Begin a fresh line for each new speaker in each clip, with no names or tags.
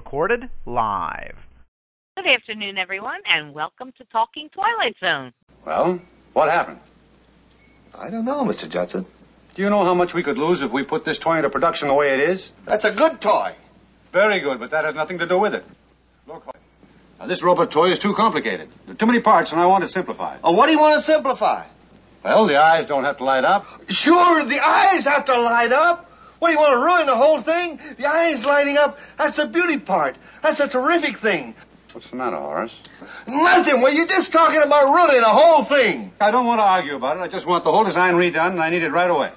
recorded live.
Good afternoon, everyone, and welcome to Talking Twilight Zone.
Well, what happened?
I don't know, Mr. Judson.
Do you know how much we could lose if we put this toy into production the way it is?
That's a good toy.
Very good, but that has nothing to do with it. Look, now, this robot toy is too complicated. There are too many parts, and I want it simplified.
Oh, what do you want to simplify?
Well, the eyes don't have to light up.
Sure, the eyes have to light up. What, do you want to ruin the whole thing? The eyes lighting up, that's the beauty part. That's a terrific thing.
What's the matter, Horace?
Nothing. Well, you're just talking about ruining the whole thing.
I don't want to argue about it. I just want the whole design redone, and I need it right away.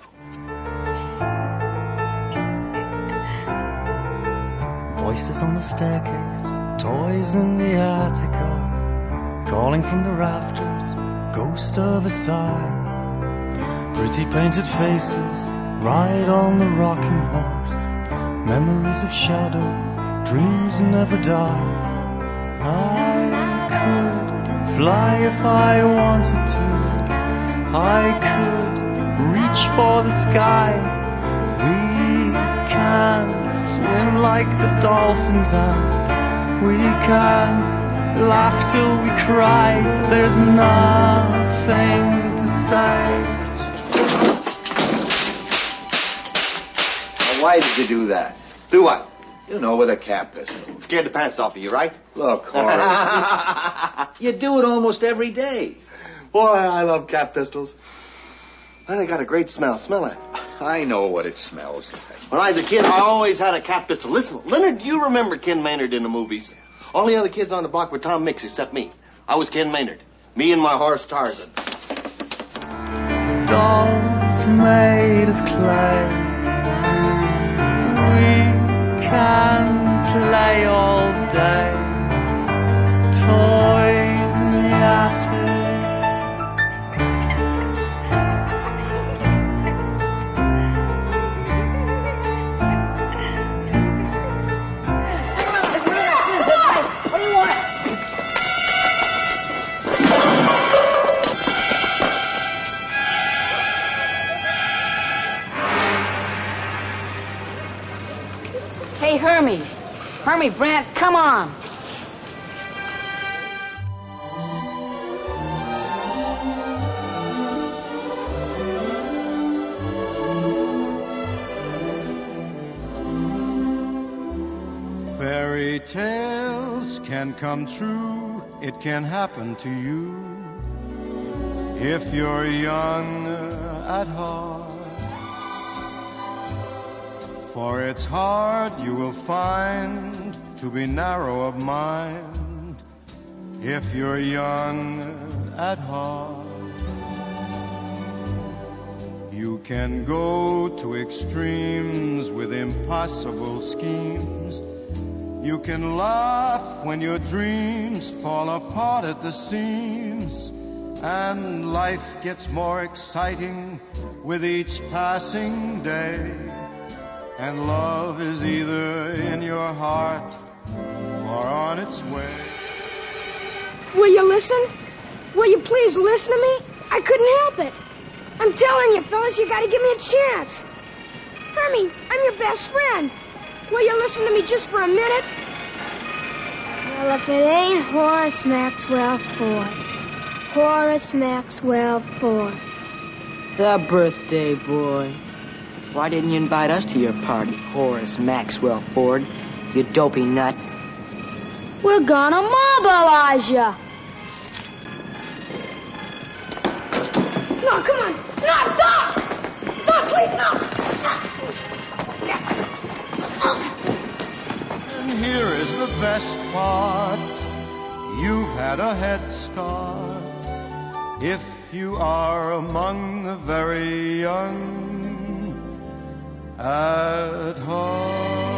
Voices on the staircase, toys in the attic, calling from the rafters, ghost of a sigh. Pretty painted faces, ride on the rocking horse, memories of shadow, dreams never die. I could fly if I wanted to, I could reach for the sky. We can swim like the dolphins and we can laugh till we cry, but there's nothing to say.
Why did you do that?
Do what?
You know, with a cap pistol.
Scared the pants off of you, right?
Look, Horace, you do it almost every day.
Boy, I love cap pistols. And they got a great smell. Smell that.
I know what it smells like.
When I was a kid, I always had a cap pistol. Listen, Leonard, do you remember Ken Maynard in the movies? All the other kids on the block were Tom Mix except me. I was Ken Maynard. Me and my horse Tarzan.
Dolls made of clay, we can play all day. Toys in the attic.
Hey, Hermie Brandt, come on.
Fairy tales can come true, it can happen to you if you're young at heart. For it's hard, you will find, to be narrow of mind if you're young at heart. You can go to extremes with impossible schemes. You can laugh when your dreams fall apart at the seams, and life gets more exciting with each passing day. And love is either in your heart or on its way.
Will you listen? Will you please listen to me? I couldn't help it. I'm telling you, fellas, you gotta give me a chance. Hermie, I'm your best friend. Will you listen to me just for a minute? Well, if it ain't Horace Maxwell Ford. Horace Maxwell Ford.
The birthday boy. Why didn't you invite us to your party, Horace Maxwell Ford, you dopey nut?
We're gonna mobilize ya. No, come on. No, stop! Stop, please, no!
And here is the best part. You've had a head start if you are among the very young at heart.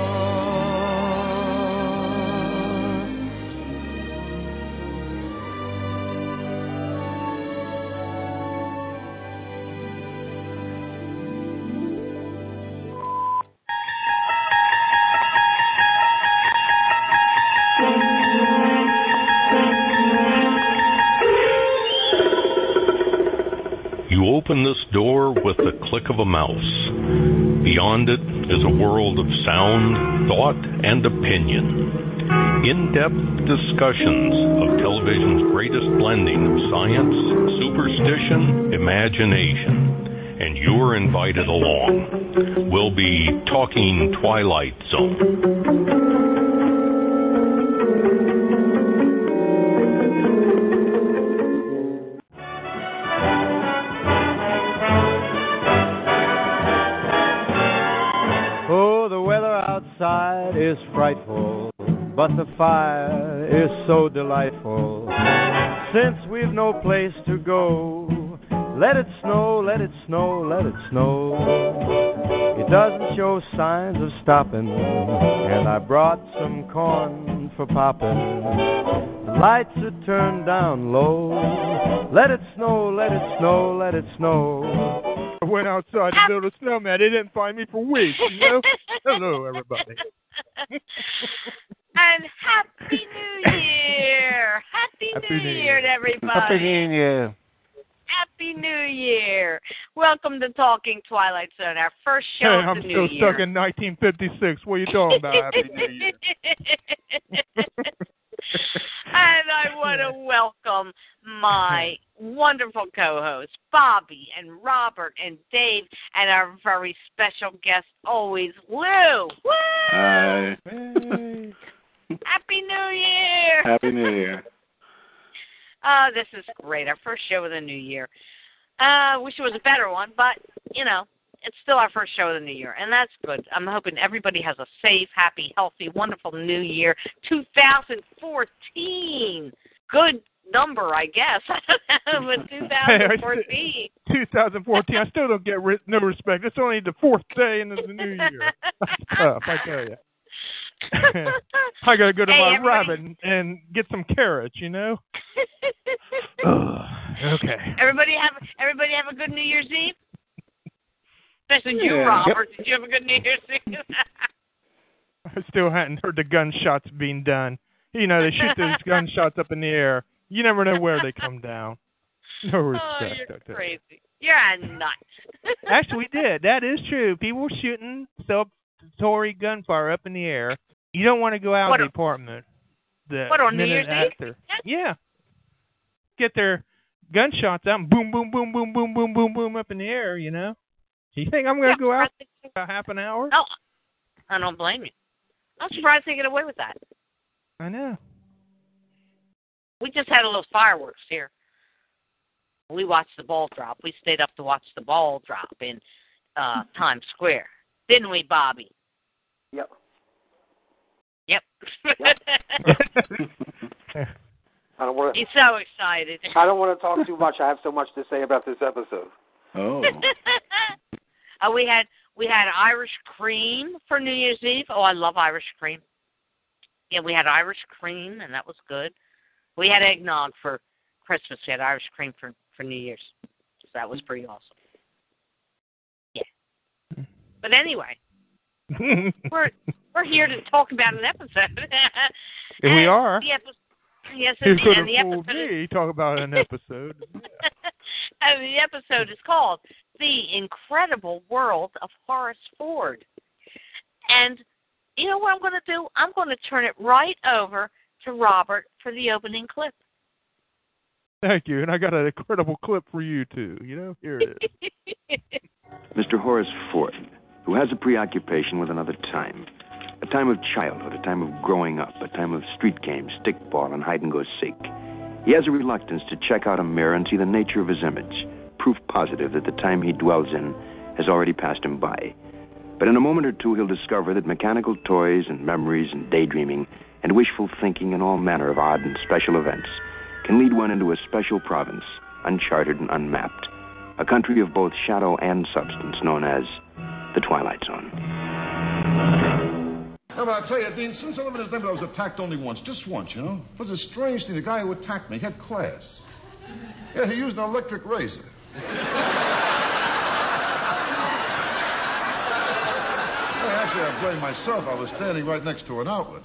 You open this door with the click of a mouse.
Beyond it is a world of sound, thought, and opinion. In-depth discussions of television's greatest blending of science, superstition, imagination. And you're invited along. We'll be talking Twilight Zone.
Is frightful, but the fire is so delightful. Since we've no place to go, let it snow, let it snow, let it snow. It doesn't show signs of stopping, and I brought some corn for popping. The lights are turned down low. Let it snow, let it snow, let it snow. I went outside to build a snowman. They didn't find me for weeks, you know? Hello, everybody.
And Happy New Year! Happy New Year to everybody!
Happy New Year!
Happy New Year! Welcome to Talking Twilight Zone, our first show of the new year.
I'm still stuck in 1956. What are you talking about, Happy New Year?
And I want to welcome my wonderful co-hosts, Bobby and Robert and Dave, and our very special guest always, Lou. Woo!
Hi.
Happy New Year!
Happy New Year.
This is great. Our first show of the new year. Wish it was a better one, but, you know, it's still our first show of the new year, and that's good. I'm hoping everybody has a safe, happy, healthy, wonderful new year. 2014. Good number, I guess. But 2014.
2014. I still don't get no respect. It's only the fourth day into the new year. That's tough, I tell you. I gotta go to my rabbit and get some carrots, you know. Okay.
Everybody have a good New Year's Eve. Especially you, Robert. Yep. Did you have a good New Year's Eve?
I still hadn't heard the gunshots being done. You know, they shoot those gunshots up in the air. You never know where they come down. No respect.
Oh, you're crazy. You're a nut.
Actually, we did. That is true. People were shooting celebratory gunfire up in the air. You don't want to go out of the apartment.
On New Year's
Eve? Yeah. Get their gunshots out and boom, boom, boom, boom, boom, boom, boom, boom up in the air, you know? Do you think I'm going to go out for about half an hour?
No, I don't blame you. I'm surprised they get away with that.
I know.
We just had a little fireworks here. We watched the ball drop. We stayed up to watch the ball drop in Times Square. Didn't we, Bobby?
Yep. I don't want to.
He's so excited.
I don't want to talk too much. I have so much to say about this episode.
Oh.
We had Irish cream for New Year's Eve. Oh, I love Irish cream. Yeah, we had Irish cream, and that was good. We had eggnog for Christmas. We had Irish cream for New Year's. So that was pretty awesome. Yeah. But anyway, we're here to talk about an episode.
We are.
Yes, indeed.
And the episode talk about an episode.
And the episode is called The Incredible World of Horace Ford. And you know what I'm going to do? I'm going to turn it right over to Robert for the opening clip.
Thank you. And I got an incredible clip for you, too. You know, here it is.
Mr. Horace Ford, who has a preoccupation with another time. A time of childhood, a time of growing up, a time of street games, stickball, and hide-and-go-seek. He has a reluctance to check out a mirror and see the nature of his image, proof positive that the time he dwells in has already passed him by. But in a moment or two, he'll discover that mechanical toys and memories and daydreaming and wishful thinking and all manner of odd and special events can lead one into a special province, uncharted and unmapped, a country of both shadow and substance known as the Twilight Zone.
Yeah, but I'll tell you, Dean, since I live in this neighborhood, I was attacked only once. Just once, you know. It was a strange thing. The guy who attacked me had class. Yeah, he used an electric razor. Actually, I blame myself. I was standing right next to an outlet.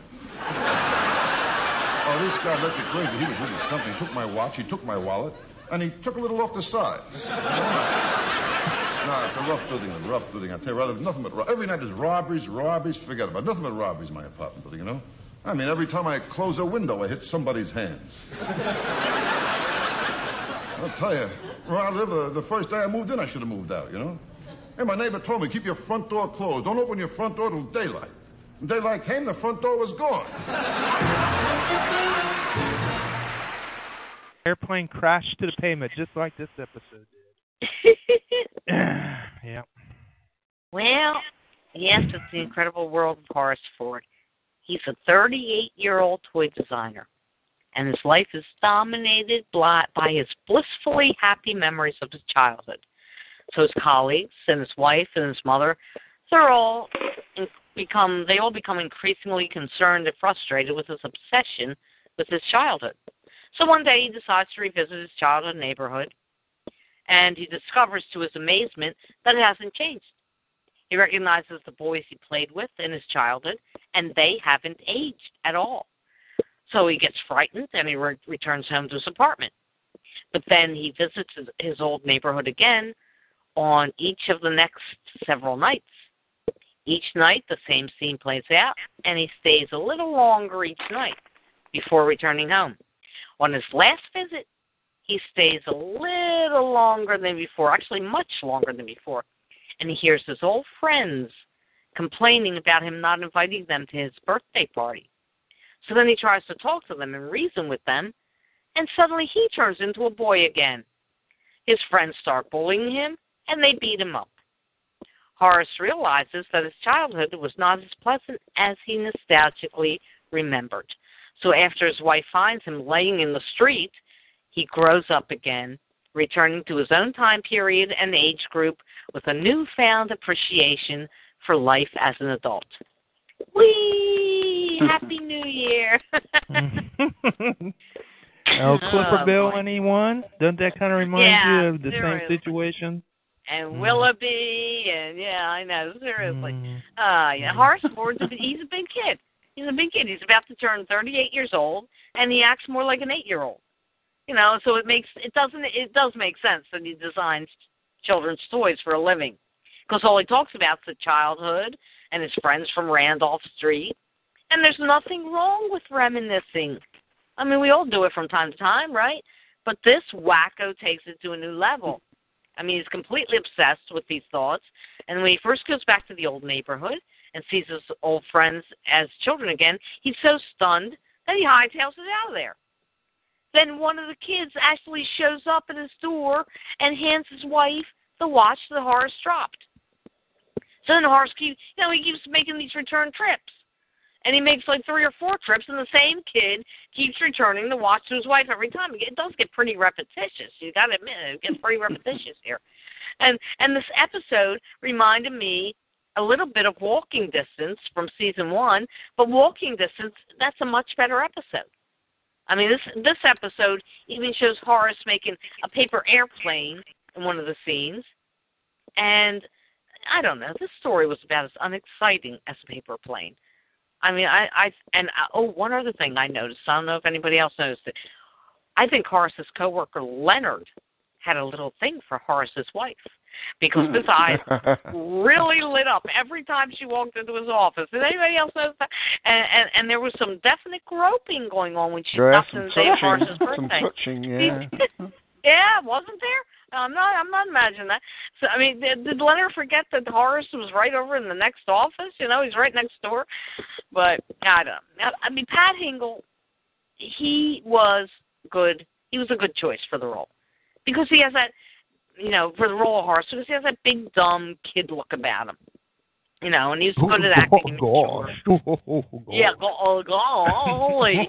Oh, this guy, electric razor, he was really something. He took my watch, he took my wallet, and he took a little off the sides.
No, it's a rough building. I tell you, rather, nothing but every night there's robberies. Forget about it. Nothing but robberies in my apartment building, you know? I mean, every time I close a window, I hit somebody's hands. I'll tell you, where I live, the first day I moved in, I should have moved out, you know? Hey, my neighbor told me, keep your front door closed. Don't open your front door till daylight. When daylight came, the front door was gone.
Airplane crashed to the pavement, just like this episode did. Yeah.
Well, yes, it's the incredible world of Horace Ford. He's a 38-year-old toy designer, and his life is dominated by his blissfully happy memories of his childhood. So his colleagues and his wife and his mother, they all become increasingly concerned and frustrated with his obsession with his childhood. So one day he decides to revisit his childhood neighborhood, and he discovers to his amazement that it hasn't changed. He recognizes the boys he played with in his childhood, and they haven't aged at all. So he gets frightened, and he returns home to his apartment. But then he visits his old neighborhood again on each of the next several nights. Each night, the same scene plays out, and he stays a little longer each night before returning home. On his last visit, he stays a little longer than before, actually much longer than before, and he hears his old friends complaining about him not inviting them to his birthday party. So then he tries to talk to them and reason with them, and suddenly he turns into a boy again. His friends start bullying him, and they beat him up. Horace realizes that his childhood was not as pleasant as he nostalgically remembered. So after his wife finds him laying in the street, he grows up again, returning to his own time period and age group with a newfound appreciation for life as an adult. Whee! Happy New Year!
Oh, Clipper Bill, anyone? Doesn't that kind of remind you of the same situation?
And Willoughby, and I know, seriously. Horace Ford, he's a big kid. He's a big kid. He's about to turn 38 years old, and he acts more like an 8-year-old. You know, so it does make sense that he designs children's toys for a living, because all he talks about is the childhood and his friends from Randolph Street, and there's nothing wrong with reminiscing. I mean, we all do it from time to time, right? But this wacko takes it to a new level. I mean, he's completely obsessed with these thoughts, and when he first goes back to the old neighborhood and sees his old friends as children again, he's so stunned that he hightails it out of there. Then one of the kids actually shows up at his door and hands his wife the watch that Horace dropped. So then Horace keeps making these return trips. And he makes like 3 or 4 trips, and the same kid keeps returning the watch to his wife every time. It does get pretty repetitious. You got to admit, it gets pretty repetitious here. And this episode reminded me a little bit of Walking Distance from season 1, but Walking Distance, that's a much better episode. I mean, this episode even shows Horace making a paper airplane in one of the scenes. And I don't know, this story was about as unexciting as a paper plane. I mean, one other thing I noticed, I don't know if anybody else noticed it. I think Horace's coworker, Leonard, had a little thing for Horace's wife, because his eyes really lit up every time she walked into his office. Did anybody else notice that? And there was some definite groping going on when she stopped in the day of Horace's birthday.
Some touching, yeah.
Yeah, wasn't there? I'm not imagining that. So I mean, did Leonard forget that Horace was right over in the next office? You know, he's right next door. But I don't know. I mean, Pat Hingle, he was good. He was a good choice for the role, because he has that, you know, for the role of Horace, because he has that big dumb kid look about him. You know, and he's good at acting.
Oh, gosh.
Yeah, golly.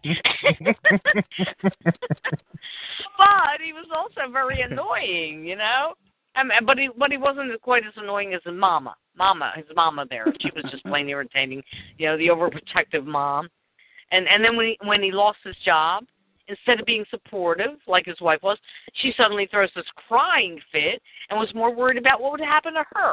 But he was also very annoying, you know. But he wasn't quite as annoying as his mama. His mama there. She was just plain irritating, you know, the overprotective mom. And then when he lost his job, instead of being supportive like his wife was, she suddenly throws this crying fit and was more worried about what would happen to her.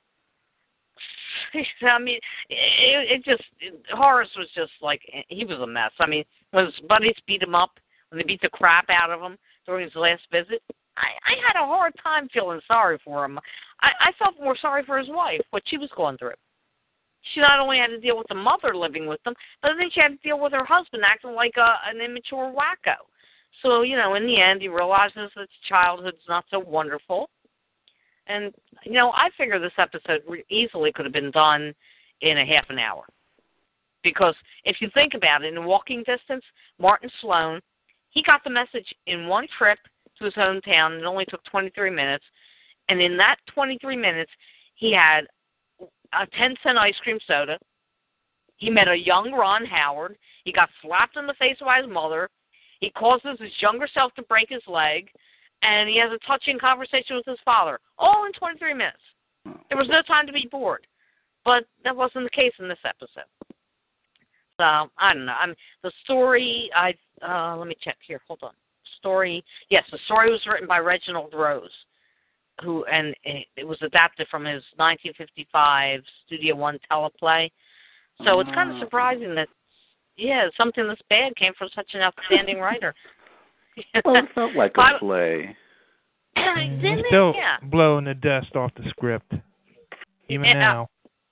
I mean, Horace was just like, he was a mess. I mean, when his buddies beat him up, when they beat the crap out of him during his last visit, I had a hard time feeling sorry for him. I felt more sorry for his wife, what she was going through. She not only had to deal with the mother living with them, but then she had to deal with her husband acting like an immature wacko. So, in the end, he realizes that childhood's not so wonderful. And, I figure this episode easily could have been done in a half an hour. Because if you think about it, in walking distance, Martin Sloan, he got the message in one trip to his hometown. It only took 23 minutes. And in that 23 minutes, he had a 10-cent ice cream soda. He met a young Ron Howard. He got slapped in the face by his mother. He causes his younger self to break his leg. And he has a touching conversation with his father, all in 23 minutes. There was no time to be bored. But that wasn't the case in this episode. So, I don't know. The story, let me check here. Hold on. Yes, the story was written by Reginald Rose, and it was adapted from his 1955 Studio One teleplay. So it's kind of surprising that, something this bad came from such an outstanding writer.
Well, it felt like a play.
Still blowing the dust off the script, even now.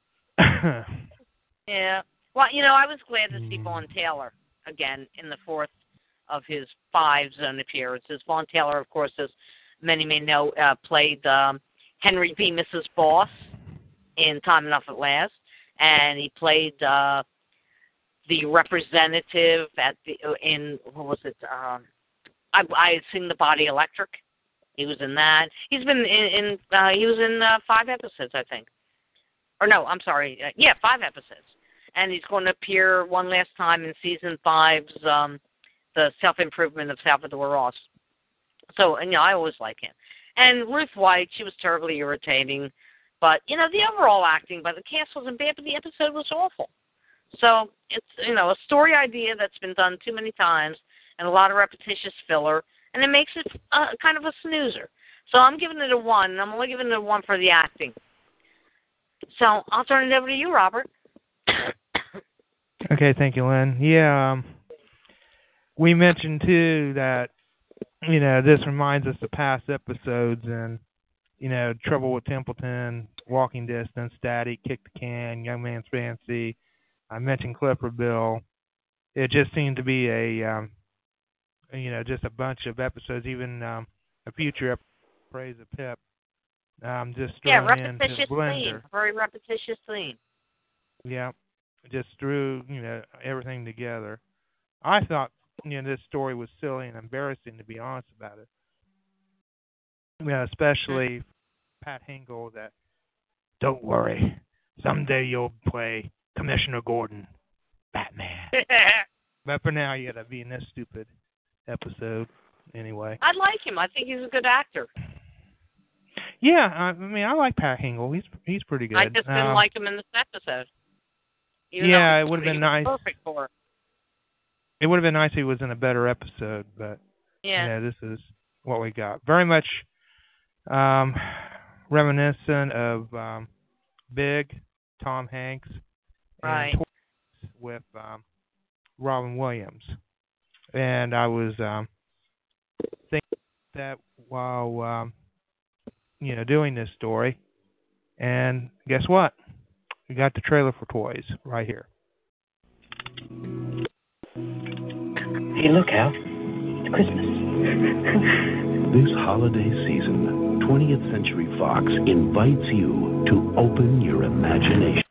Yeah. Well, I was glad to see Vaughn Taylor again in the fourth of his 5 Zone appearances. Vaughn Taylor, of course, as many may know, played Henry Bemis's boss in Time Enough at Last, and he played the representative in what was it? I Sing the Body Electric. He was in that. He's been he was in 5 episodes, I think. Or no, I'm sorry. 5 episodes. And he's going to appear one last time in season 5's The Self-Improvement of Salvador Ross. So, I always like him. And Ruth White, she was terribly irritating. But, the overall acting by the cast wasn't bad, but the episode was awful. So, it's, a story idea that's been done too many times and a lot of repetitious filler, and it makes it kind of a snoozer. So I'm giving it a 1, and I'm only giving it a 1 for the acting. So I'll turn it over to you, Robert.
Okay, thank you, Lynn. Yeah, we mentioned, too, that, this reminds us of past episodes and, Trouble with Templeton, Walking Distance, Static, Kick the Can, Young Man's Fancy. I mentioned Clipper Bill. It just seemed to be a, just a bunch of episodes, even a future Praise of Pip. Just thrown into the blender.
Theme, very repetitious theme.
Yeah. Just threw, everything together. I thought, this story was silly and embarrassing, to be honest about it. Especially Pat Hingle, that, don't worry, someday you'll play Commissioner Gordon, Batman. But for now, you got to be in this stupid episode anyway.
I like him. I think he's a good actor.
Yeah, I like Pat Hingle. He's pretty good.
I just didn't like him in this episode.
It would have been nice.
Perfect for.
It would have been nice if he was in a better episode, but this is what we got. Very much reminiscent of Big, Tom Hanks, and Toys with Robin Williams. And I was thinking that while doing this story, and guess what? We got the trailer for Toys right here.
Hey, look, Al. It's Christmas.
This holiday season, 20th Century Fox invites you to open your imagination.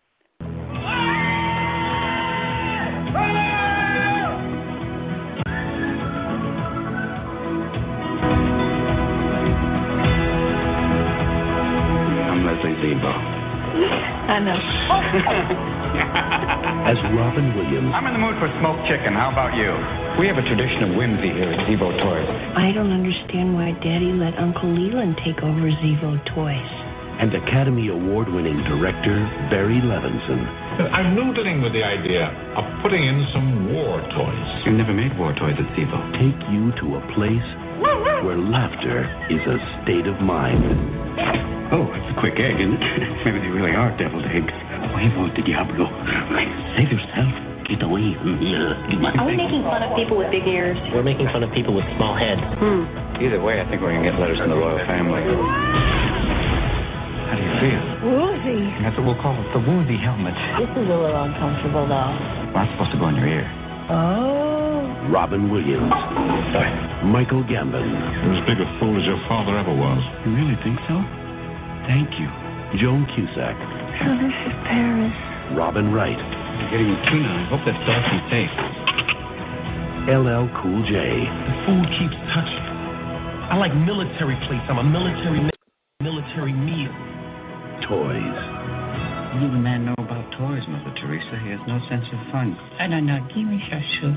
I'm Leslie Zebo.
I know.
As Robin Williams.
I'm in the mood for smoked chicken. How about you? We have a tradition of whimsy here at Zevo Toys.
I don't understand why Daddy let Uncle Leland take over Zevo Toys.
And Academy Award-winning director Barry Levinson.
I'm noodling with the idea of putting in some war toys.
We've never made war toys at Zevo.
Take you to a place where laughter is a state of mind.
Oh, it's a quick egg, isn't it? Maybe they really are deviled eggs. Huevo de Diablo. Save yourself.
Are we making fun of people with big ears?
We're making fun of people with small heads.
Either way, I think we're going to get letters from the royal family. How do you feel?
Woozy.
That's what we'll call it, the Woozy helmet.
This is a little uncomfortable, though.
Well, that's supposed to go in your ear.
Oh.
Robin Williams. Michael Gambon.
You're as big a fool as your father ever was.
You really think so? Thank you. Joan Cusack.
So this is Paris.
Robin Wright.
You're getting keen. I hope that dog can take.
LL Cool J.
The food keeps touching. I like military plates. I'm a military meal.
Toys.
What do the man know about toys, Mother Teresa? He has no sense of fun.
No, give me Shashu.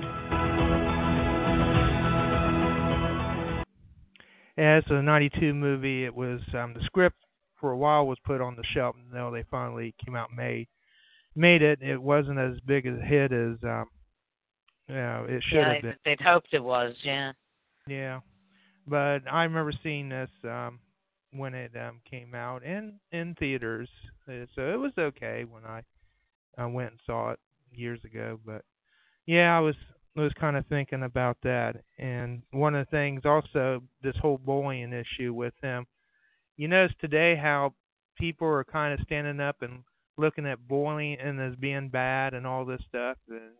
Yeah, it's a 92 movie. It was, the script for a while was put on the shelf, and now they finally came out and made it. It wasn't as big a hit as, it should have been.
They'd hoped it was, yeah.
Yeah. But I remember seeing this, when it came out in theaters, so it was okay when I went and saw it years ago. But yeah, I was kind of thinking about that. And one of the things also, this whole bullying issue with him. You notice today how people are kind of standing up and looking at bullying and as being bad and all this stuff, and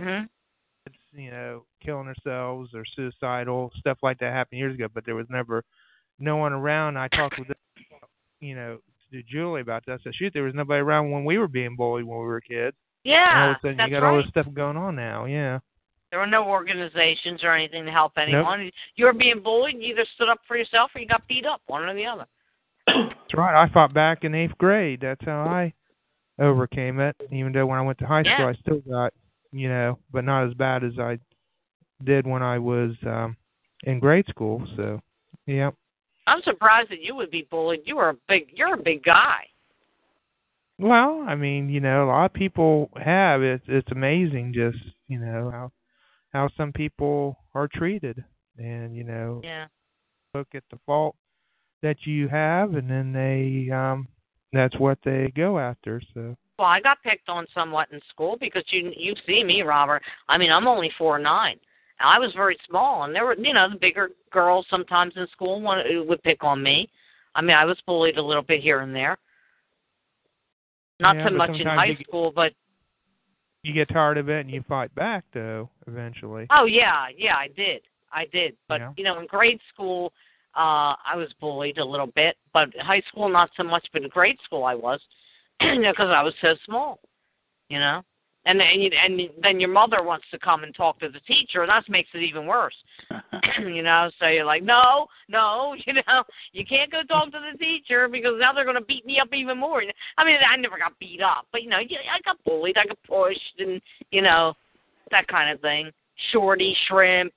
it's killing themselves or suicidal stuff like that happened years ago. But there was never no one around. I talked with to Julie about that. So shoot, there was nobody around when we were being bullied when we were kids.
Yeah,
and all of a sudden
that's
you got all this stuff going on now. Yeah.
There were no organizations or anything to help anyone.
Nope.
You were being bullied, you either stood up for yourself or you got beat up, one or the other.
That's right. I fought back in 8th grade. That's how I overcame it. Even though when I went to high school, I still got, but not as bad as I did when I was in grade school. So, yeah.
I'm surprised that you would be bullied. You're a big guy.
Well, I mean, a lot of people have. It's amazing just, how some people are treated. And, look at the fault that you have, and then they that's what they go after. So.
Well, I got picked on somewhat in school because you see me, Robert. I mean, I'm only 4'9". I was very small, and there were, the bigger girls sometimes in school would pick on me. I mean, I was bullied a little bit here and there. Not so much in high school, but...
You get tired of it and you fight back, though, eventually.
Oh, yeah, I did. But, in grade school, I was bullied a little bit, but high school not so much, but in grade school I was, because I was so small, And then your mother wants to come and talk to the teacher, and that makes it even worse. So you're like, no, you can't go talk to the teacher because now they're going to beat me up even more. I mean, I never got beat up, but, I got bullied, I got pushed, and, that kind of thing. Shorty, shrimp,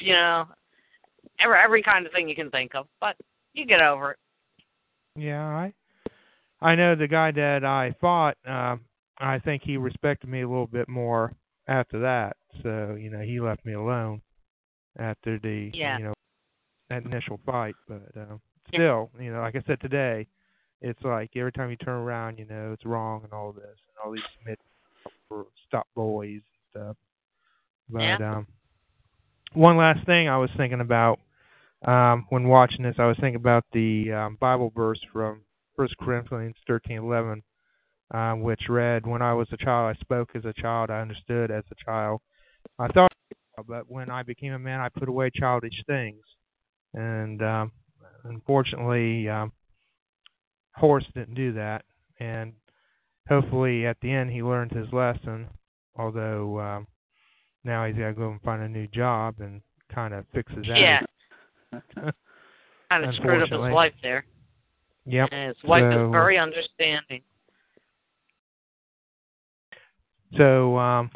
every kind of thing you can think of, but you get over it.
Yeah, I know the guy that I fought, I think he respected me a little bit more after that. So, he left me alone after the, that initial fight. But still, like I said today, it's like every time you turn around, it's wrong and all this and all these stop bullies and stuff. But one last thing I was thinking about when watching this, I was thinking about the Bible verse from 1 Corinthians 13:11. Which read, "When I was a child, I spoke as a child, I understood as a child. I thought, but when I became a man, I put away childish things." And unfortunately, Horace didn't do that. And hopefully, at the end, he learned his lesson. Although now he's got to go and find a new job and kind of fix his
attitude. Yeah. Kind of screwed up his life there.
Yep.
And his wife is very understanding.
So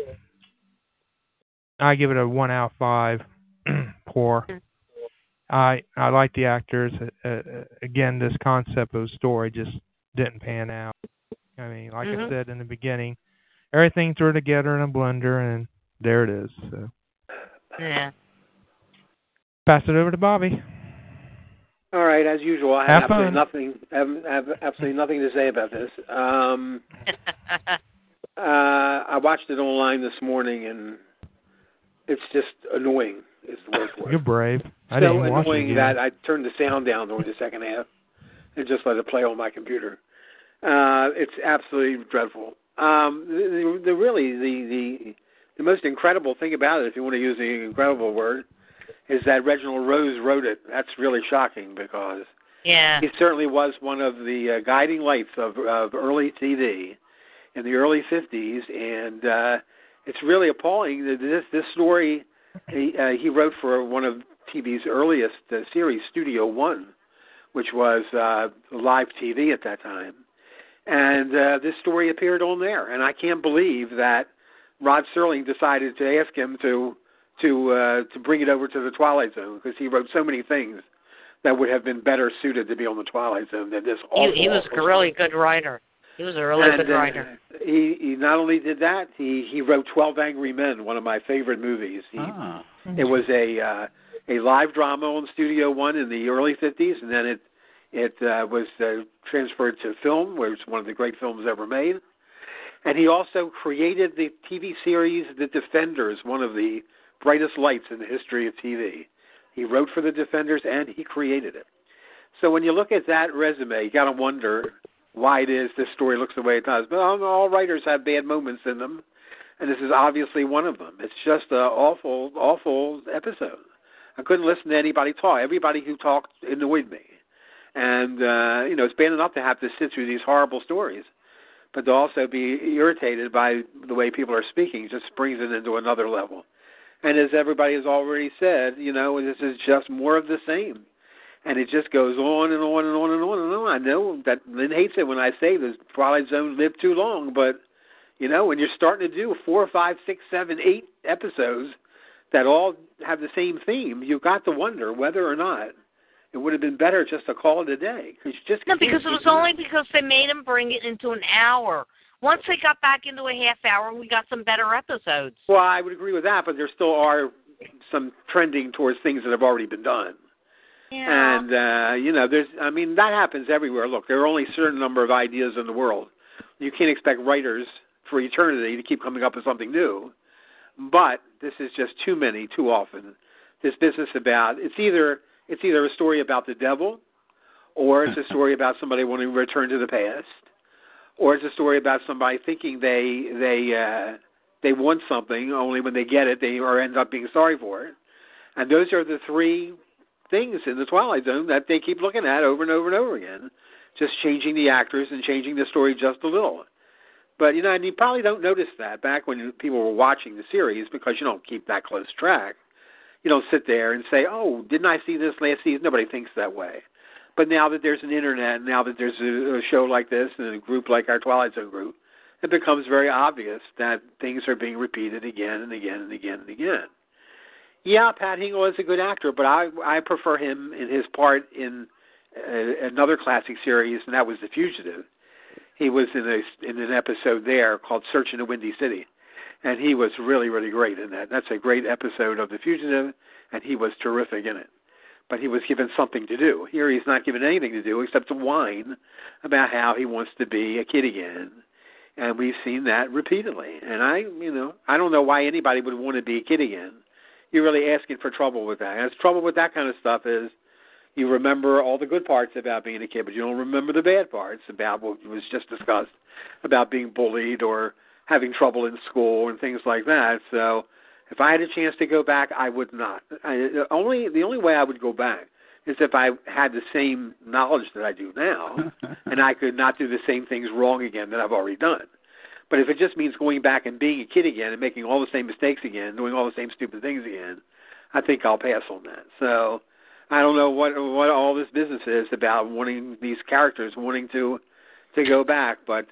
I give it a 1 out of 5. Poor. I like the actors. Again, this concept of story just didn't pan out. I mean, like I said in the beginning, everything threw together in a blender, and there it is. So.
Yeah.
Pass it over to Bobby. All right, as usual, I have absolutely nothing to say about this. I watched it online this morning, and it's just annoying. Is the word for it.
You're brave. I
so
didn't watch it
annoying
again.
that I turned the sound down during the second half and just let it play on my computer. It's absolutely dreadful. The most incredible thing about it, if you want to use the incredible word, is that Reginald Rose wrote it. That's really shocking because he certainly was one of the guiding lights of early TV in the early 50s, and it's really appalling that this story he wrote for one of TV's earliest series, Studio One, which was live TV at that time. And this story appeared on there, and I can't believe that Rod Serling decided to ask him to bring it over to the Twilight Zone, because he wrote so many things that would have been better suited to be on the Twilight Zone than this.
He was a really good writer. He was a really good writer.
He not only did that, he wrote 12 Angry Men, one of my favorite movies. It was a live drama on Studio One in the early 50s, and then it was transferred to film, where it's one of the great films ever made. And he also created the TV series The Defenders, one of the brightest lights in the history of TV. He wrote for The Defenders, and he created it. So when you look at that resume, you got to wonder why it is this story looks the way it does. But all writers have bad moments in them, and this is obviously one of them. It's just an awful, awful episode. I couldn't listen to anybody talk. Everybody who talked annoyed me. And, it's bad enough to have to sit through these horrible stories, but to also be irritated by the way people are speaking just brings it into another level. And as everybody has already said, this is just more of the same. And it just goes on and on and on and on and on. I know that Lynn hates it when I say the Twilight Zone lived too long, but, when you're starting to do 4, 5, 6, 7, 8 episodes that all have the same theme, you've got to wonder whether or not it would have been better just to call it a day. Because
it was only because they made him bring it into an hour. Once they got back into a half hour, we got some better episodes.
Well, I would agree with that, but there still are some trending towards things that have already been done.
Yeah.
And, that happens everywhere. Look, there are only a certain number of ideas in the world. You can't expect writers for eternity to keep coming up with something new. But this is just too many, too often. This business about, it's either a story about the devil, or it's a story about somebody wanting to return to the past, or it's a story about somebody thinking they want something, only when they get it, they end up being sorry for it. And those are the three things in the Twilight Zone that they keep looking at over and over and over again, just changing the actors and changing the story just a little. But, and you probably don't notice that back when people were watching the series, because you don't keep that close track. You don't sit there and say, oh, didn't I see this last season? Nobody thinks that way. But now that there's an internet, now that there's a show like this and a group like our Twilight Zone group, it becomes very obvious that things are being repeated again and again and again and again. Yeah, Pat Hingle is a good actor, but I prefer him in his part in another classic series, and that was The Fugitive. He was in an episode there called Search in a Windy City. And he was really, really great in that. That's a great episode of The Fugitive, and he was terrific in it. But he was given something to do. Here he's not given anything to do except to whine about how he wants to be a kid again. And we've seen that repeatedly. And I don't know why anybody would want to be a kid again. You're really asking for trouble with that. And the trouble with that kind of stuff is you remember all the good parts about being a kid, but you don't remember the bad parts about what was just discussed, about being bullied or having trouble in school and things like that. So if I had a chance to go back, I would not. The only way I would go back is if I had the same knowledge that I do now, and I could not do the same things wrong again that I've already done. But if it just means going back and being a kid again and making all the same mistakes again, doing all the same stupid things again, I think I'll pass on that. So I don't know what all this business is about wanting these characters wanting to go back, but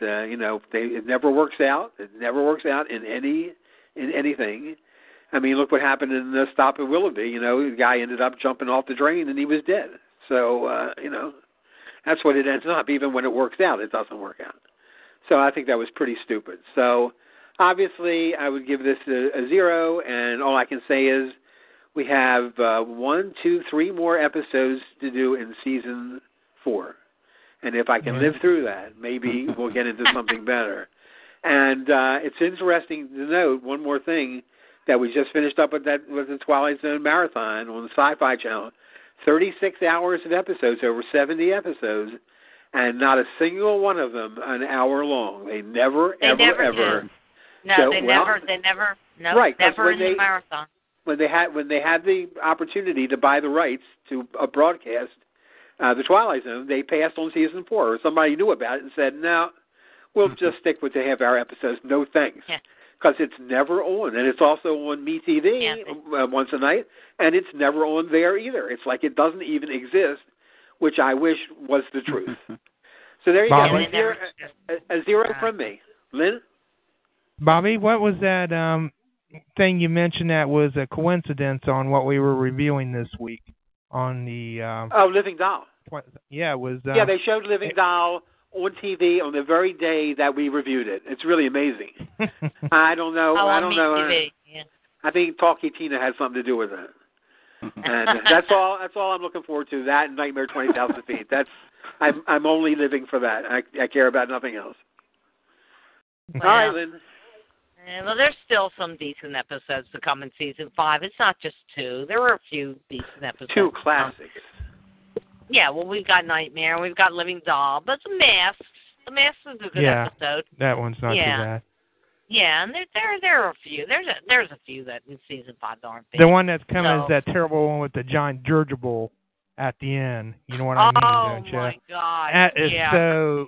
it never works out. It never works out in anything. I mean, look what happened in the Stop at Willoughby. The guy ended up jumping off the drain and he was dead. So that's what it ends up. Even when it works out, it doesn't work out. So I think that was pretty stupid. So obviously, I would give this a 0, and all I can say is we have 1, 2, 3 more episodes to do in season 4. And if I can live through that, maybe we'll get into something better. And it's interesting to note one more thing that we just finished up with the Twilight Zone marathon on the Sci-Fi Channel. 36 hours of episodes, over 70 episodes, and not a single one of them an hour long. They never
ever.
Do.
No,
so,
they never. No,
right,
never in the marathon.
When they had the opportunity to buy the rights to a broadcast, the Twilight Zone, they passed on season 4. Or somebody knew about it and said, "No, we'll just stick with the half-hour episodes. No thanks."
Yeah.
Because it's never on, and it's also on MeTV once a night, and it's never on there either. It's like it doesn't even exist, which I wish was the truth. So there you
Bobby?
go. A zero from me. Lynn?
Bobby, what was that thing you mentioned that was a coincidence on what we were reviewing this week on the...
Living Doll.
Yeah, it was...
yeah, they showed Living Doll on TV on the very day that we reviewed it. It's really amazing. I don't know. I don't know.
TV. Yeah.
I think Talkie Tina had something to do with it. And that's all I'm looking forward to. That and Nightmare 20,000 Feet. I'm only living for that. I care about nothing else.
Well,
all right, Lynn.
Well, there's still some decent episodes to come in season 5. It's not just 2. There were a few decent episodes.
2 classics.
Yeah, well, we've got Nightmare, we've got Living Doll, but The Mask is a good episode.
That one's not too bad.
Yeah, and there are a few. There's a few that in season 5 aren't big.
The one that's coming is that terrible one with the giant dirigible at the end. You know what I mean?
Oh my God!
That is so.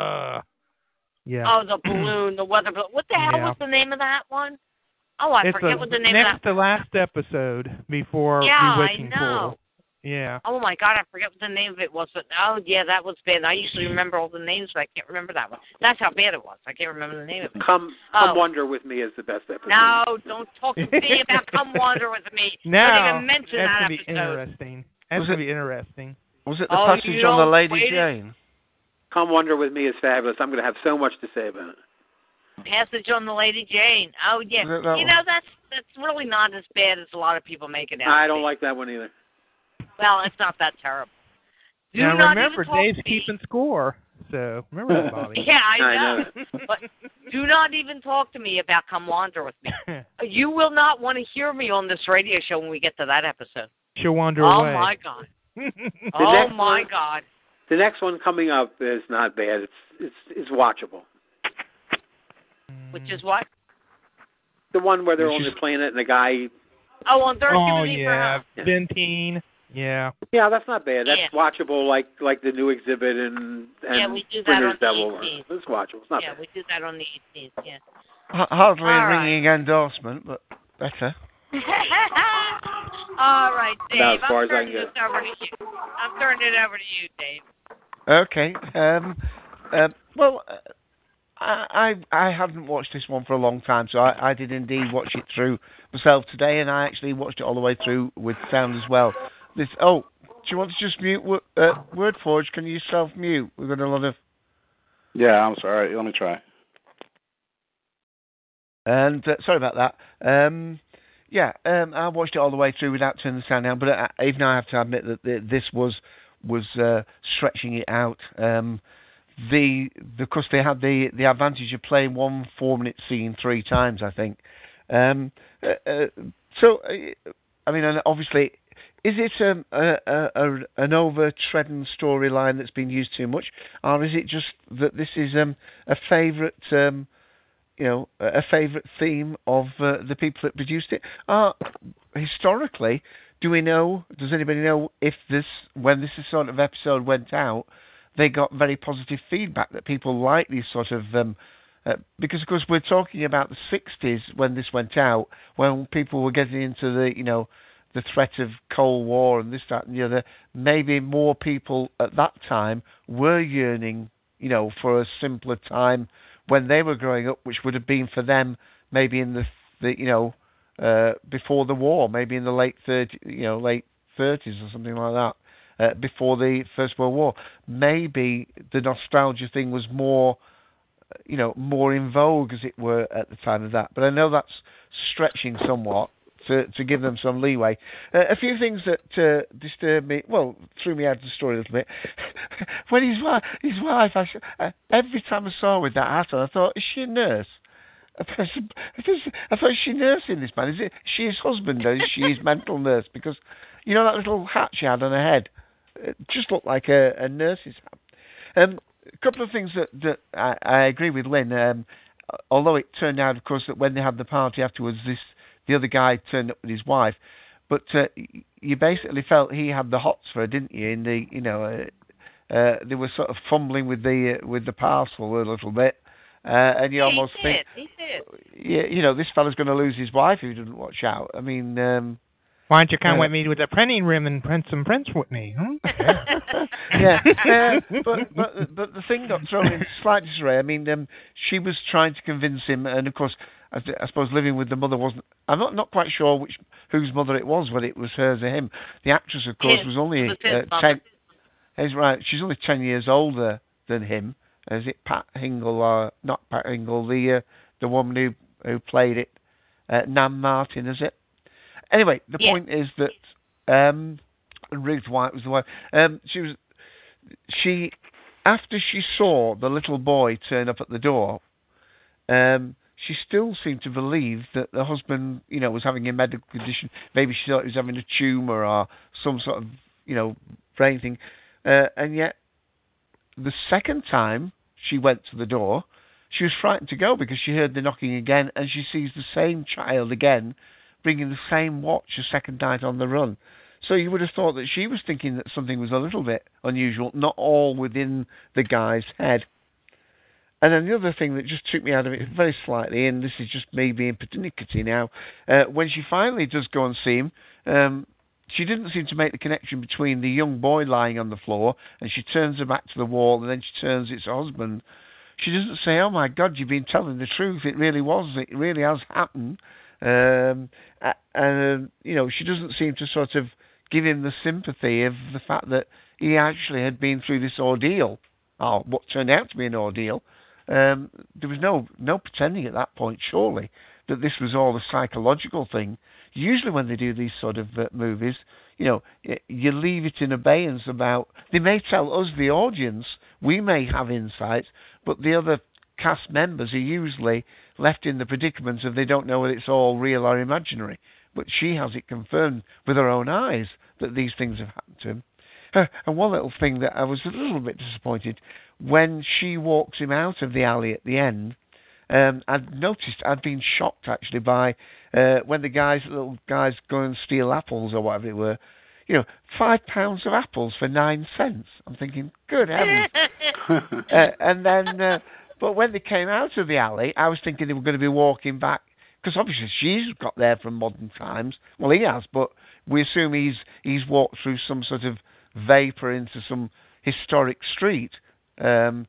Yeah.
Oh, the balloon, the weather balloon. What the hell was the name of that one? Oh, I forget what the name of that.
Next to last episode before Bewitching
I know.
Pool. Yeah.
Oh my God, I forget what the name of it was, but that was bad. I usually remember all the names, but I can't remember that one. That's how bad it was. I can't remember the name of it.
Come Wander With Me is the best episode.
No, don't talk to me about Come Wander With Me.
No,
don't even mention that
episode. Interesting. That's going to be interesting.
Was it the passage on the Lady Jane?
Come Wander With Me is fabulous. I'm going to have so much to say about it.
Passage on the Lady Jane. Oh yeah, that's really not as bad as a lot of people make it out.
I don't like that one either.
Well, it's not that terrible.
Now remember, Dave's keeping score, so remember that, Bobby.
Yeah, I know. But do not even talk to me about Come Wander With Me. You will not want to hear me on this radio show when we get to that episode.
She'll wander away.
Oh my God. Oh my God.
The next one coming up is not bad. It's watchable.
Which is what?
The one where they're on the planet and the guy.
Oh, on Thursday.
Oh yeah, Ventine. Yeah.
Yeah, that's not bad. That's watchable, like the new exhibit and
we do that on the
Devil.
18th.
It's watchable. It's not
bad.
bad.
We do that on the 18th. Yeah.
Hardly a ringing endorsement, but better.
All right, Dave.
About as far
I'm
as I
turning
can
this over to you. I'm turning it over to you, Dave.
Okay. Well, I hadn't watched this one for a long time, so I did indeed watch it through myself today, and I actually watched it all the way through with sound as well. Do you want to just mute WordForge? Can you self-mute? We've got a lot of...
Yeah, I'm sorry. Let me try.
And sorry about that. I watched it all the way through without turning the sound down, but even I have to admit that this was stretching it out. Of course, they had the advantage of playing one 4-minute scene 3 times, I think. And obviously, is it an over-treading storyline that's been used too much, or is it just that this is a favourite, a favourite theme of the people that produced it? Historically, does anybody know if when this sort of episode went out, they got very positive feedback that people like these sort of... because, of course, we're talking about the 60s when this went out, when people were getting into the threat of Cold War and this, that, and the other. Maybe more people at that time were yearning, for a simpler time when they were growing up, which would have been for them maybe in the before the war, maybe in the late 30s or something like that, before the First World War. Maybe the nostalgia thing was more in vogue, as it were, at the time of that. But I know that's stretching somewhat to give them some leeway. A few things that disturbed me, well, threw me out of the story a little bit. When his wife, every time I saw her with that hat on, I thought, is she a nurse? I thought, is she nursing this man? Is she his husband, or is she his mental nurse? Because, you know, that little hat she had on her head, it just looked like a nurse's hat. A couple of things that I agree with Lynn. Although it turned out, of course, that when they had the party afterwards, the other guy turned up with his wife, but you basically felt he had the hots for her, didn't you? In the, you know, they were sort of fumbling with the parcel a little bit, and you almost think,
he did.
Yeah, you know, this fella's going to lose his wife if he doesn't watch out. I mean,
why don't you come with me with a printing room and print some prints with me?
Yeah, but the thing got thrown into slight disarray. I mean, she was trying to convince him, and of course, I suppose living with the mother wasn't. I'm not quite sure whose mother it was, whether it was hers or him. The actress, of course, was only 10. He's right. She's only 10 years older than him. Is it Pat Hingle or not Pat Hingle? The woman who played it, Nan Martin, is it? Anyway, the point is that Ruth White was the wife. She after she saw the little boy turn up at the door, she still seemed to believe that the husband, you know, was having a medical condition. Maybe she thought he was having a tumour or some sort of, you know, brain thing. And yet, the second time she went to the door, she was frightened to go because she heard the knocking again, and she sees the same child again, bringing the same watch a second night on the run. So you would have thought that she was thinking that something was a little bit unusual, not all within the guy's head. And then the other thing that just took me out of it very slightly, and this is just me being pernickety now, when she finally does go and see him, she didn't seem to make the connection between the young boy lying on the floor, and she turns her back to the wall, and then she turns it's her husband. She doesn't say, oh my God, you've been telling the truth, it really has happened. And you know, she doesn't seem to sort of give him the sympathy of the fact that he actually had been through this ordeal, or what turned out to be an ordeal. There was no pretending at that point, surely, that this was all a psychological thing. Usually when they do these sort of movies, you know, you leave it in abeyance about, they may tell us, the audience, we may have insights, but the other cast members are usually left in the predicament of they don't know whether it's all real or imaginary. But she has it confirmed with her own eyes that these things have happened to him. And one little thing that I was a little bit disappointed, when she walks him out of the alley at the end, I'd been shocked actually by when the little guys go and steal apples or whatever it were, you know, £5 of apples for 9 cents. I'm thinking, good heavens. And then, but when they came out of the alley, I was thinking they were going to be walking back, because obviously she's got there from modern times. Well, he has, but we assume he's walked through some sort of vapour into some historic street. You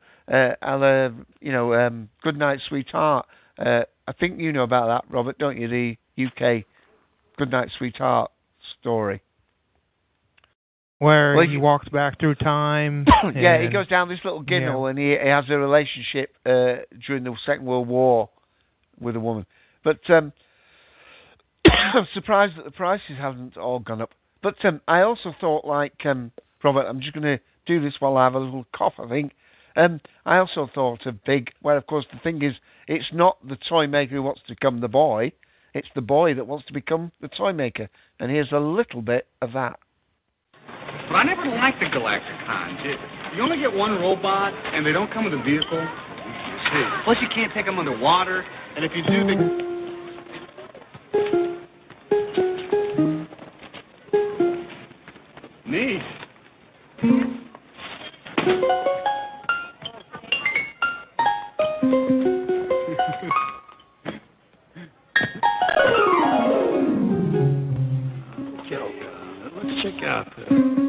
know, Good Night, Sweetheart. I think you know about that, Robert, don't you? The UK Good Night, Sweetheart story.
Where he walks back through time.
Yeah, he goes down this little ginnel, and he has a relationship during the Second World War with a woman. But I'm surprised that the prices haven't all gone up. But I also thought, like, Robert, I'm just going to do this while I have a little cough, I think. I also thought of Big, where, of course, the thing is, it's not the toy maker who wants to become the boy, it's the boy that wants to become the toy maker. And here's a little bit of that.
But I never liked the Galacticons. You only get one robot, and they don't come with a vehicle. Plus, you can't take them underwater, and if you do, they... Neat. Let's check out the...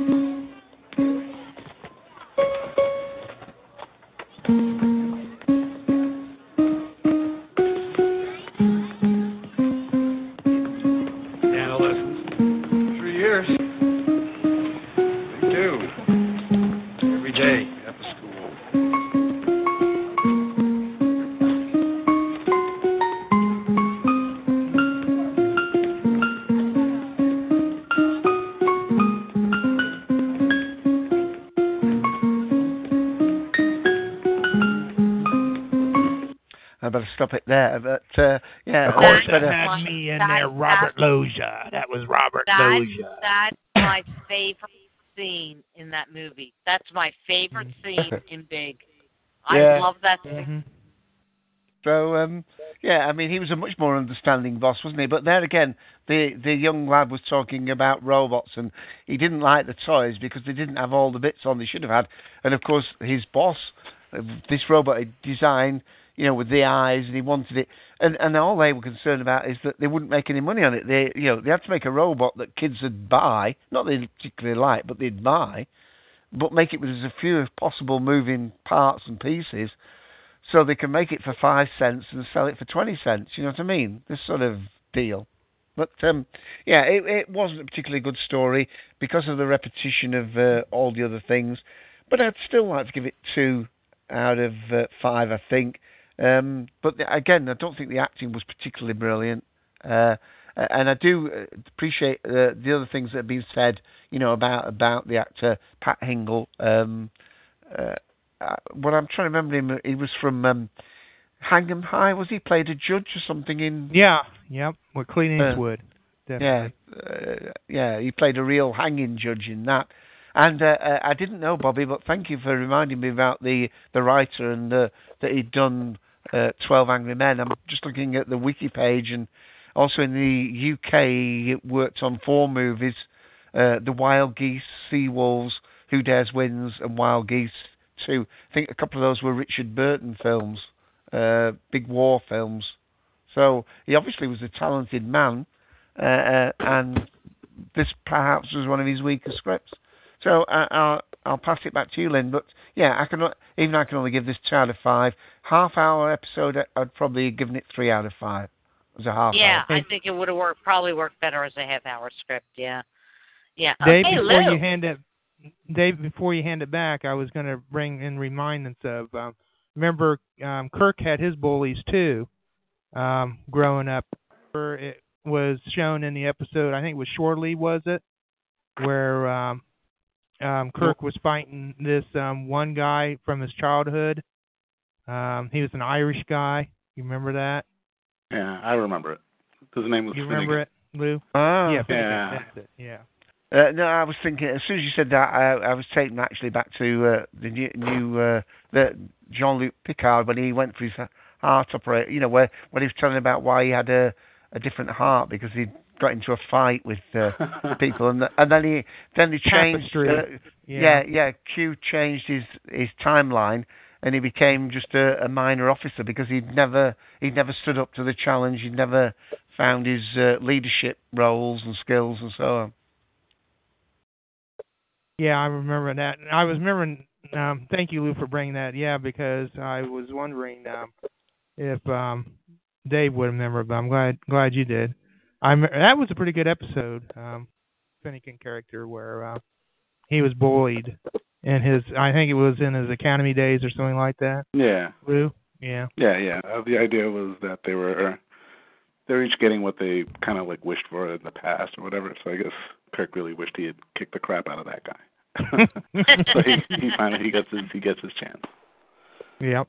better stop it there. But yeah,
of course,
better.
that had me in there, Robert Loggia. That was Robert Loggia.
That's my favorite scene in that movie. That's my favorite scene in Big. I love that scene.
Mm-hmm.
So, yeah, I mean, he was a much more understanding boss, wasn't he? But there again, the young lad was talking about robots, and he didn't like the toys because they didn't have all the bits on they should have had. And, of course, his boss, this robot had designed, you know, with the eyes, and he wanted it. And all they were concerned about is that they wouldn't make any money on it. They had to make a robot that kids would buy, not they particularly like, but they'd buy, but make it with as few as possible moving parts and pieces, so they can make it for 5 cents and sell it for 20 cents. You know what I mean? This sort of deal. But, yeah, it wasn't a particularly good story because of the repetition of all the other things. But I'd still like to give it 2 out of 5, I think. But, again, I don't think the acting was particularly brilliant. And I do appreciate the other things that have been said, you know, about the actor, Pat Hingle. What I'm trying to remember him, he was from Hang 'em High, was he? Played a judge or something in...
Yep, with Clint Eastwood. Definitely.
Yeah, he played a real hanging judge in that. And I didn't know, Bobby, but thank you for reminding me about the writer and that he'd done 12 Angry Men. I'm just looking at the wiki page, and also in the UK, he worked on 4 movies, The Wild Geese, Sea Wolves, Who Dares Wins, and Wild Geese 2. I think a couple of those were Richard Burton films, big war films. So he obviously was a talented man, and this perhaps was one of his weaker scripts. So I'll pass it back to you, Lynn. But yeah, I can only give this 2 out of 5. Half-hour episode, I'd probably have given it 3 out of 5 as a half-hour.
Yeah, I think it would have probably worked better as a half-hour script. Yeah.
Dave,
okay,
before
Lou.
you hand it back, I was going to bring in remindance of, remember, Kirk had his bullies too, growing up. It was shown in the episode, I think it was Shorely, was it? Where Kirk was fighting this one guy from his childhood. He was an Irish guy. You remember that?
Yeah, I remember it. His name was
You
Finnegan.
remember it, Lou?
Yeah,
Finnegan, that's it, yeah.
No, I was thinking, as soon as you said that, I was taken actually back to the new Jean-Luc Picard when he went for his heart operation, you know, where when he was telling about why he had a different heart because he'd got into a fight with people, and then he changed. Q changed his timeline, and he became just a minor officer because he'd never stood up to the challenge. He'd never found his leadership roles and skills and so on.
Yeah, I remember that. I was remembering. Thank you, Lou, for bringing that. Yeah, because I was wondering if Dave would remember, but I'm glad you did. That was a pretty good episode. Finnegan character where he was bullied in his. I think it was in his academy days or something like that.
Yeah.
Lou. Yeah.
Yeah. The idea was that they were each getting what they kind of like wished for in the past or whatever. So I guess Kirk really wished he had kicked the crap out of that guy. So he finally gets his chance.
Yep.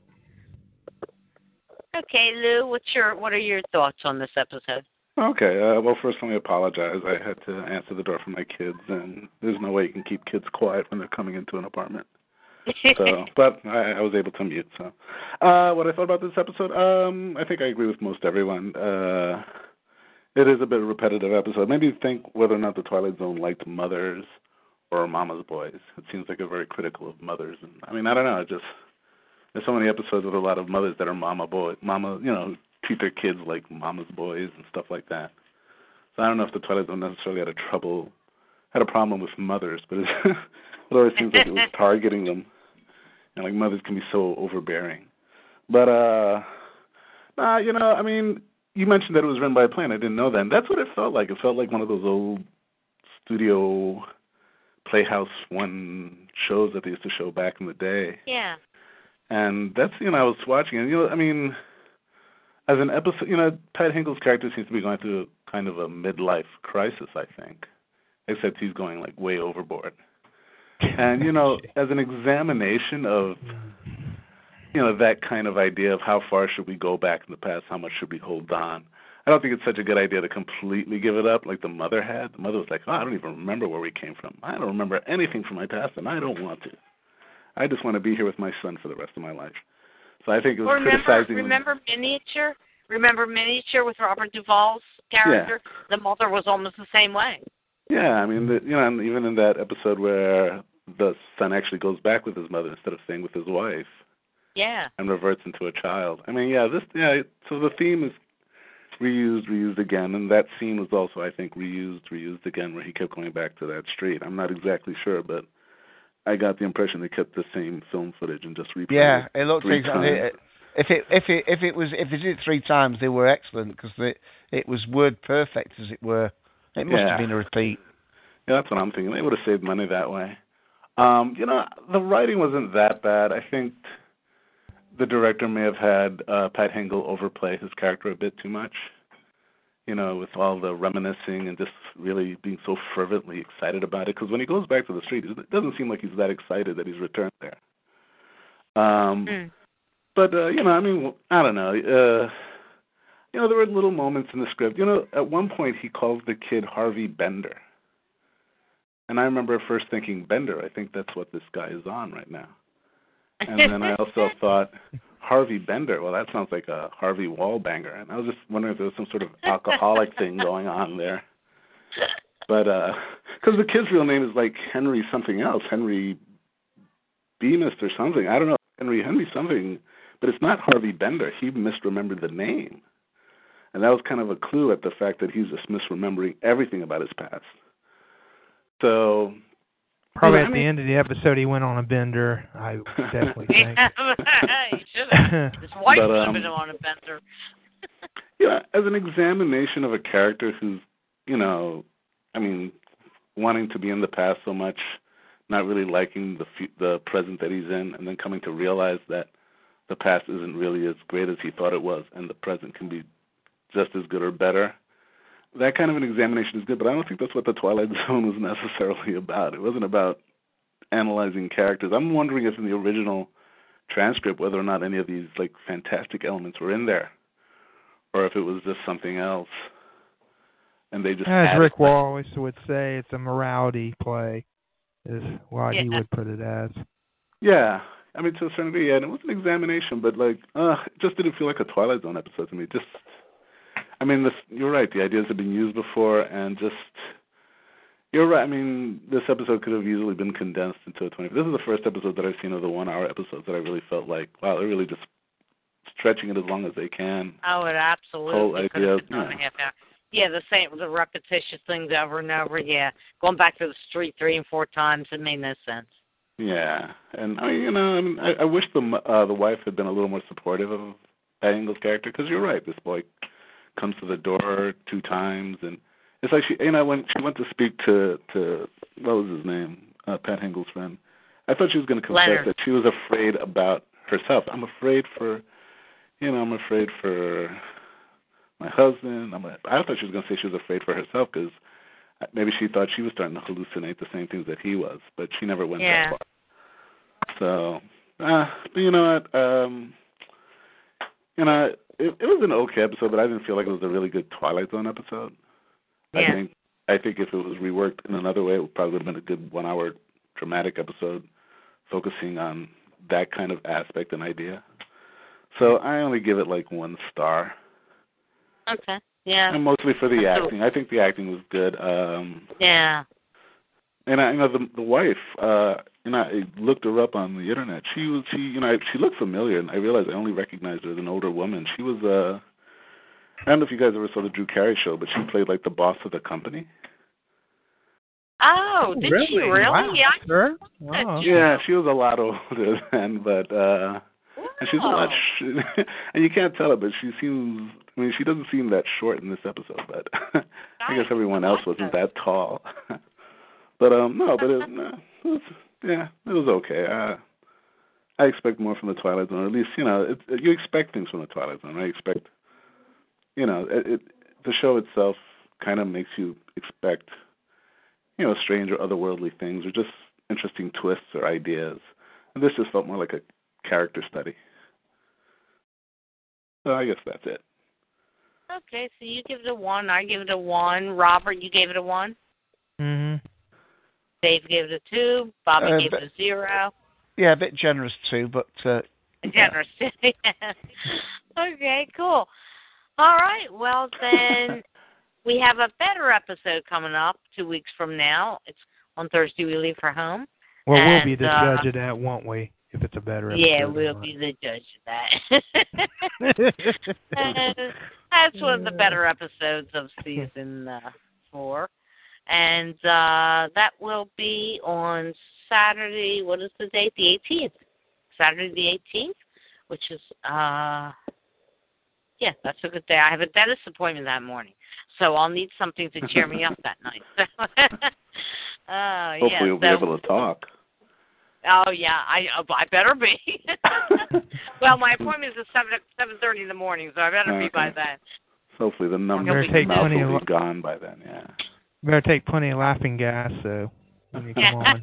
Okay, Lou, what are your thoughts on this episode?
Okay. Well, first let me apologize. I had to answer the door for my kids, and there's no way you can keep kids quiet when they're coming into an apartment. So, but I was able to mute. So, what I thought about this episode, I think I agree with most everyone. It is a bit of a repetitive episode. Maybe think whether or not the Twilight Zone liked mothers or Mama's Boys. It seems like they're very critical of mothers, and I mean, I don't know. There's so many episodes with a lot of mothers that are treat their kids like Mama's Boys and stuff like that. So I don't know if the Twilight Zone necessarily had a problem with mothers, but it always seems like it was targeting them. And like mothers can be so overbearing. But I mean, you mentioned that it was written by a plane. I didn't know that. And that's what it felt like. It felt like one of those old studio Playhouse 1 shows that they used to show back in the day.
Yeah.
And that's, I was watching it. I mean, as an episode, Pat Hingle's character seems to be going through kind of a midlife crisis, I think. Except he's going, like, way overboard. And, as an examination of that kind of idea of how far should we go back in the past, how much should we hold on. I don't think it's such a good idea to completely give it up like the mother had. The mother was like, I don't even remember where we came from. I don't remember anything from my past, and I don't want to. I just want to be here with my son for the rest of my life. So I think it was criticizing.
Remember Miniature? Remember Miniature with Robert Duvall's character? Yeah. The mother was almost the same way.
Yeah, I mean, and even in that episode where the son actually goes back with his mother instead of staying with his wife.
Yeah.
And reverts into a child. I mean, so the theme is reused again, and that scene was also, I think, reused again, where he kept going back to that street. I'm not exactly sure, but I got the impression they kept the same film footage and just replayed it.
Yeah, it looked exactly. If it did it 3 times, they were excellent because it was word perfect, as it were. It must have been a repeat.
Yeah, that's what I'm thinking. They would have saved money that way. The writing wasn't that bad. I think the director may have had Pat Hingle overplay his character a bit too much, with all the reminiscing and just really being so fervently excited about it. Because when he goes back to the street, it doesn't seem like he's that excited that he's returned there. But, I mean, I don't know. There were little moments in the script. At one point he calls the kid Harvey Bender. And I remember first thinking, Bender, I think that's what this guy is on right now. And then I also thought, Harvey Bender, well, that sounds like a Harvey Wallbanger. And I was just wondering if there was some sort of alcoholic thing going on there. But, because the kid's real name is like Henry something else, Henry Bemis or something. I don't know, Henry something, but it's not Harvey Bender. He misremembered the name. And that was kind of a clue at the fact that he's just misremembering everything about his past. So
probably at the end of the episode, he went on a bender. I definitely think.
He should have. His wife should have been on a bender.
As an examination of a character who's, wanting to be in the past so much, not really liking the present that he's in, and then coming to realize that the past isn't really as great as he thought it was, and the present can be just as good or better. That kind of an examination is good, but I don't think that's what The Twilight Zone was necessarily about. It wasn't about analyzing characters. I'm wondering if in the original transcript whether or not any of these fantastic elements were in there, or if it was just something else. And they just
as Rick Wallace would say, it's a morality play, is what he would put it as.
Yeah. I mean, to a certain degree, and it was an examination, but it just didn't feel like a Twilight Zone episode to me. You're right. The ideas have been used before, and you're right. I mean, this episode could have easily been condensed into a 20. This is the first episode that I've seen of the 1-hour episodes that I really felt like, wow, they're really just stretching it as long as they can.
Oh, it absolutely could have been on a half hour. Yeah, the repetitious things over and over. Yeah, going back to the street 3 and 4 times, it made no sense.
Yeah, and I wish the wife had been a little more supportive of Pat Hingle's character, because you're right. This boy comes to the door 2 times, and it's like when she went to speak to what was his name, Pat Hingle's friend, I thought she was going to confess
Leonard.
that she was afraid about herself. I'm afraid for my husband. I thought she was going to say she was afraid for herself, because maybe she thought she was starting to hallucinate the same things that he was, but she never went that far. So, but you know what? It was an okay episode, but I didn't feel like it was a really good Twilight Zone episode.
Yeah.
I think if it was reworked in another way, it probably would have been a good 1-hour dramatic episode focusing on that kind of aspect and idea. So I only give it 1 star.
Okay. Yeah.
And mostly for the acting. I think the acting was good.
Yeah.
And the wife, I looked her up on the internet. She looked familiar, and I realized I only recognized her as an older woman. She was I don't know if you guys ever saw the Drew Carey show, but she played the boss of the company.
Oh, did she really?
Wow.
Yeah.
Sure. Wow.
Yeah, she was a lot older then, but and she's a lot and you can't tell it, but she seems. I mean, she doesn't seem that short in this episode, but I guess everyone else wasn't that tall. But no, but it was okay. I expect more from the Twilight Zone. Or at least you expect things from the Twilight Zone. I expect the show itself kind of makes you expect strange or otherworldly things, or just interesting twists or ideas. And this just felt more like a character study. I guess that's it.
Okay, so you give it a 1. I give it a 1. Robert, you gave it a 1. Dave gave it a 2. Bobby gave it a 0.
Yeah, a bit generous too, but
generous. Okay, cool. All right. Well, then we have a better episode coming up 2 weeks from now. It's on Thursday. We leave for home.
Well, we'll be the judge of that, won't we? If it's a better episode.
Yeah, we'll be the judge of that. That's one of the better episodes of season 4. And that will be on Saturday. What is the date? The 18th. Saturday the 18th, which is, yeah, that's a good day. I have a dentist appointment that morning, so I'll need something to cheer me up that night.
Hopefully you'll be able to talk.
Oh, yeah, I better be. Well, my appointment is at 7:30 in the morning, so I better be by then.
Hopefully the number of mouth will be gone by then, yeah.
Better take plenty of laughing gas, so when you come on.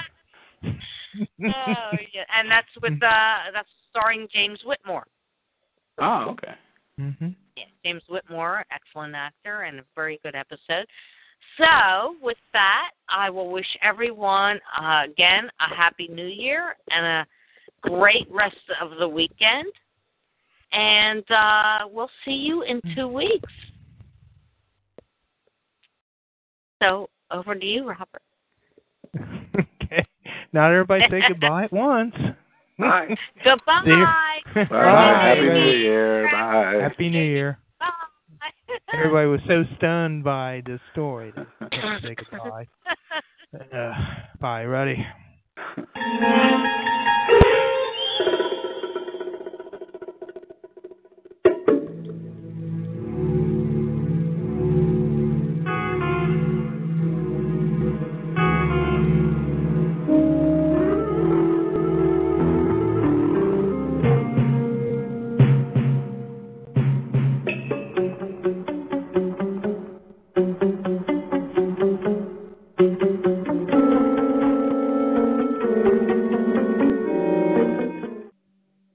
Oh, yeah, and that's with that's starring James Whitmore.
Oh, okay.
Yeah, James Whitmore, excellent actor, and a very good episode. So, with that, I will wish everyone, again, a Happy New Year and a great rest of the weekend. And we'll see you in 2 weeks. So, over to you, Robert.
Okay. Not everybody say goodbye at once.
Bye.
Goodbye.
Bye. Happy New Year. Bye.
Happy New Year.
Bye.
Everybody was so stunned by the story that they couldn't say goodbye. Bye. Ready?